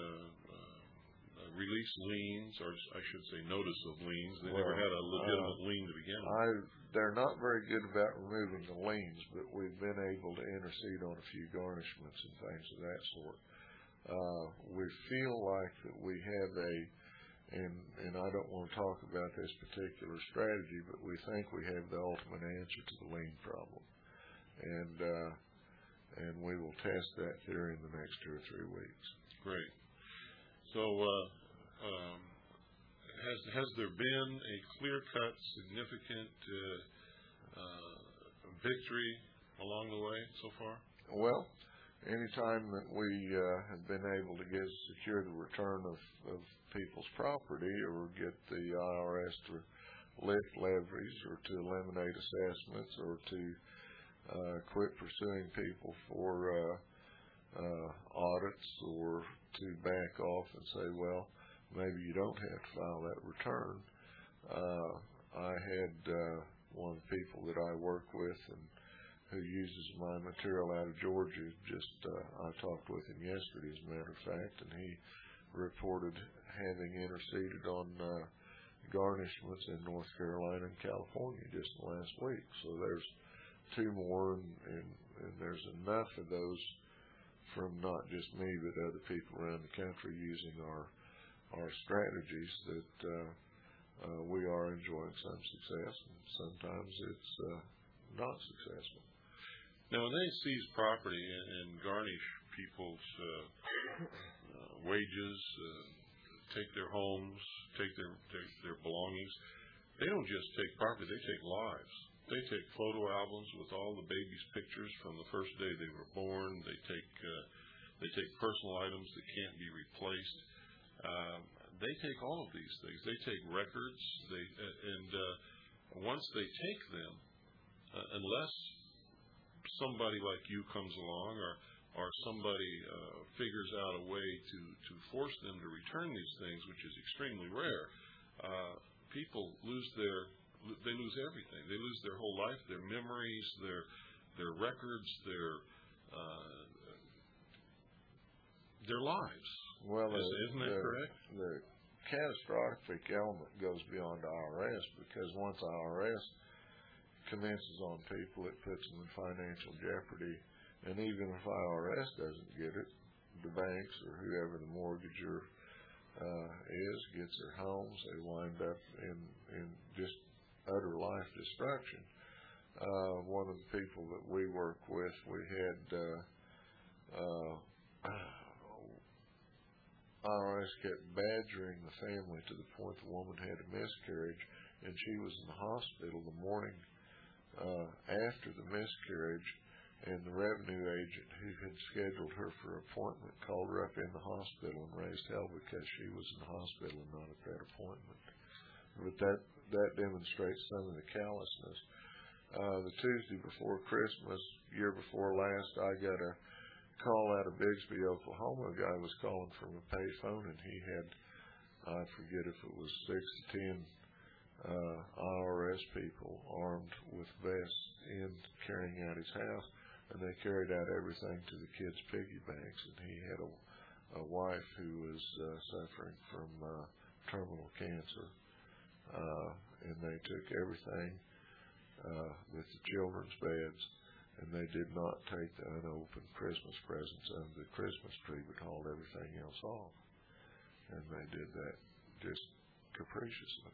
uh, release liens, or I should say, notice of liens. They well, never had a legitimate uh, lien to begin with. I, they're not very good about removing the liens, but we've been able to intercede on a few garnishments and things of that sort. Uh, we feel like that we have a, and and I don't want to talk about this particular strategy, but we think we have the ultimate answer to the lien problem, and uh, and we will test that theory in the next two or three weeks. Great. So, uh, um, has has there been a clear-cut, significant uh, uh, victory along the way so far? Well, anytime that we uh, have been able to get secure the return of, of people's property, or get the I R S to lift levies, or to eliminate assessments, or to uh, quit pursuing people for uh, uh, audits, or to back off and say, well, maybe you don't have to file that return. Uh, I had uh, one of the people that I work with and who uses my material out of Georgia, just uh, I talked with him yesterday, as a matter of fact, and he reported having interceded on uh, garnishments in North Carolina and California just last week. So there's two more, and, and, and there's enough of those from not just me, but other people around the country using our our strategies, that uh, uh, we are enjoying some success, and sometimes it's uh, not successful. Now, when they seize property and, and garnish people's uh, uh, wages, uh, take their homes, take their, take their belongings, they don't just take property, they take lives. They take photo albums with all the babies' pictures from the first day they were born. They take uh, they take personal items that can't be replaced. Uh, they take all of these things. They take records. They uh, and uh, once they take them, uh, unless somebody like you comes along, or or somebody uh, figures out a way to to force them to return these things, which is extremely rare, uh, people lose their They lose everything. They lose their whole life, their memories, their their records, their uh, their lives. Well, Is, the, isn't that the, correct? The catastrophic element goes beyond I R S, because once I R S commences on people, it puts them in financial jeopardy. And even if I R S doesn't get it, the banks or whoever the mortgager uh, is gets their homes. They wind up in in just utter life destruction. Uh, one of the people that we work with, we had uh, uh, I R S kept badgering the family to the point the woman had a miscarriage, and she was in the hospital the morning uh, after the miscarriage. and the revenue agent who had scheduled her for an appointment called her up in the hospital and raised hell because she was in the hospital and not at that appointment. But that, that demonstrates some of the callousness. Uh, the Tuesday before Christmas, year before last, I got a call out of Bixby, Oklahoma. A guy was calling from a pay phone, and he had, I forget if it was six to ten uh, I R S people armed with vests in carrying out his house, and they carried out everything to the kids' piggy banks. And he had a, a wife who was uh, suffering from uh, terminal cancer, uh, and they took everything uh, with the children's beds. And they did not take the unopened Christmas presents under the Christmas tree, but hauled everything else off. And they did that just capriciously.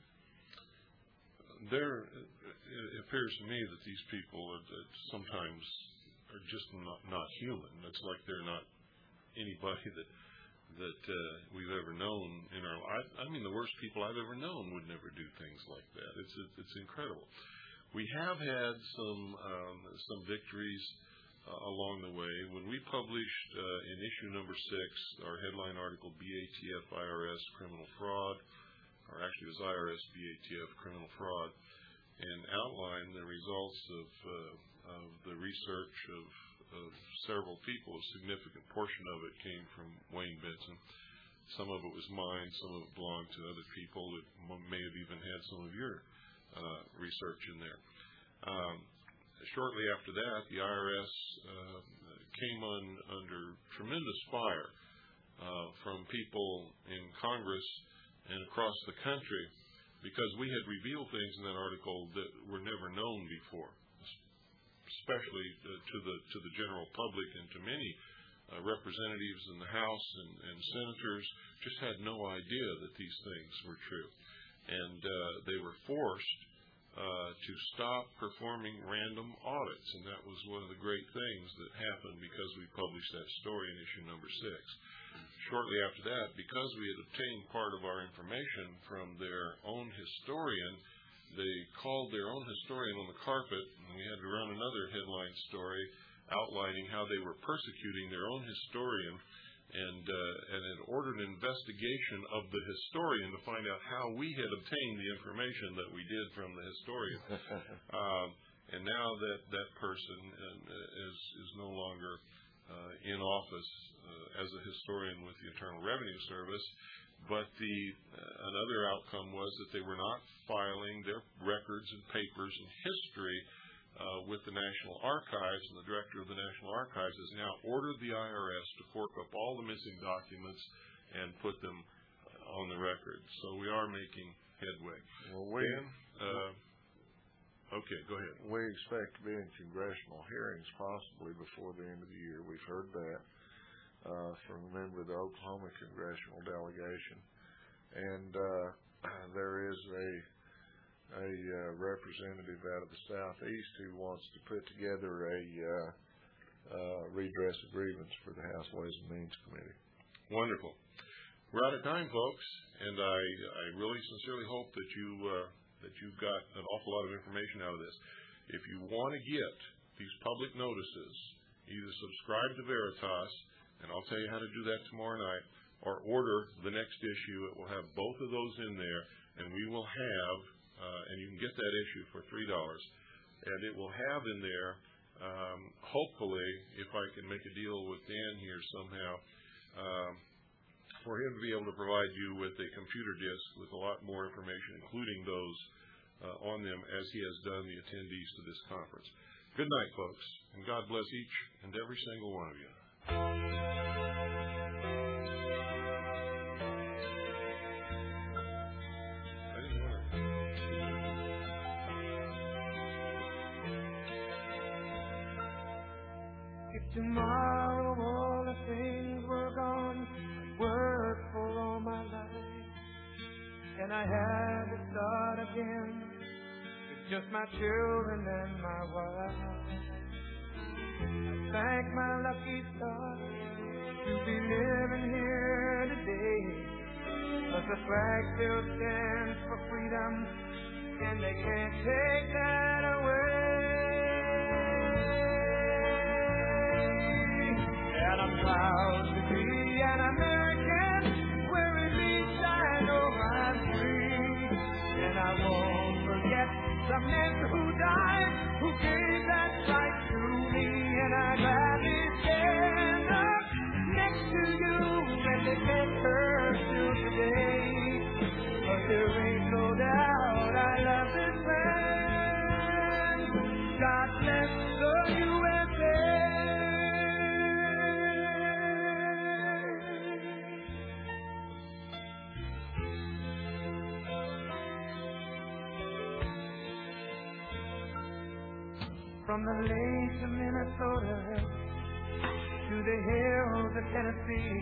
There, it appears to me that these people are, that sometimes are just not, not human. It's like they're not anybody that that uh, we've ever known in our life. I mean, the worst people I've ever known would never do things like that. It's it's incredible. We have had some um, some victories uh, along the way. When we published uh, in issue number six our headline article, B A T F I R S Criminal Fraud, or actually it was I R S B A T F Criminal Fraud, and outlined the results of, uh, of the research of, of several people. A significant portion of it came from Wayne Benson. Some of it was mine, some of it belonged to other people that may have even had some of your Uh, research in there. Um, shortly after that, the I R S uh, came on under tremendous fire uh, from people in Congress and across the country because we had revealed things in that article that were never known before, especially uh, to the to the general public and to many uh, representatives in the House and, and senators just had no idea that these things were true. And uh, they were forced uh, to stop performing random audits, and that was one of the great things that happened because we published that story in issue number six. Shortly after that, because we had obtained part of our information from their own historian, they called their own historian on the carpet, and we had to run another headline story outlining how they were persecuting their own historian and uh, and had ordered an investigation of the historian to find out how we had obtained the information that we did from the historian. um, and now that that person uh, is is no longer uh, in office uh, as a historian with the Internal Revenue Service, but the uh, another outcome was that they were not filing their records and papers and history Uh, with the National Archives, and the director of the National Archives has now ordered the I R S to fork up all the missing documents and put them on the record. So we are making headway. Well, we, Dan, uh, okay, go ahead. We expect to be in congressional hearings possibly before the end of the year. We've heard that uh, from a member of the Oklahoma congressional delegation. And uh, there is a a uh, representative out of the southeast who wants to put together a uh, uh, redress of grievance for the House Ways and Means Committee. Wonderful. We're out of time, folks, and I, I really sincerely hope that you uh, that you've got an awful lot of information out of this. If you want to get these public notices, either subscribe to Veritas, and I'll tell you how to do that tomorrow night, or order the next issue. It will have both of those in there, and we will have Uh, and you can get that issue for three dollars. And it will have in there, um, hopefully, if I can make a deal with Dan here somehow, um, for him to be able to provide you with a computer disk with a lot more information, including those uh, on them, as he has done the attendees to this conference. Good night, folks, and God bless each and every single one of you. Tomorrow all the things were gone, I'd work for all my life, and I had to start again with just my children and my wife. I thank my lucky stars to be living here today, 'cause the flag still stands for freedom, and they can't take that away. the men who died, who gave that right to me, and I gladly stand up next to you and defend her till today. But there ain't no doubt I love this land. God bless the U S A. From the lakes of Minnesota to the hills of Tennessee,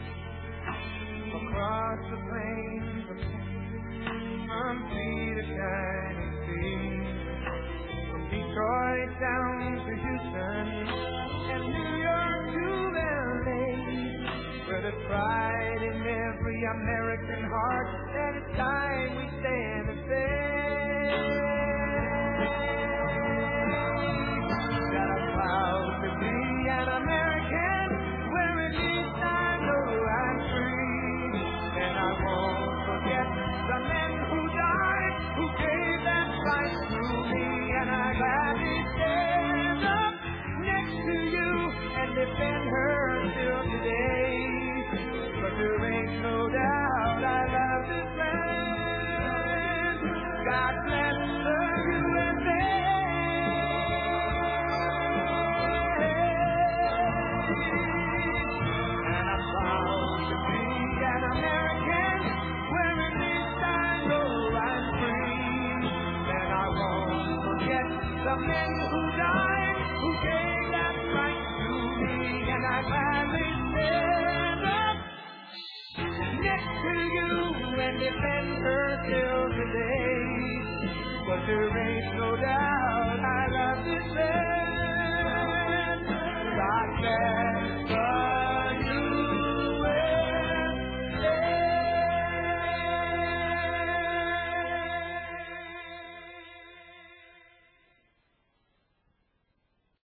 across the plains of Texas, from sea to shining sea, from Detroit down to Houston and New York to L A, where there's pride in every American heart, and it's time we stand and say that I'm proud to be an American, where at least I know I'm free. And I won't forget the men who died, who gave that right to me. And I gladly stand up next to you and defend her till today. But there ain't no doubt I love this land. God bless the U S A. And I'm proud to be an American, where at least I know I'm free. And I won't forget the men who died, who gave that right to me. And I gladly stand up next to you and defend her till today. But there ain't no doubt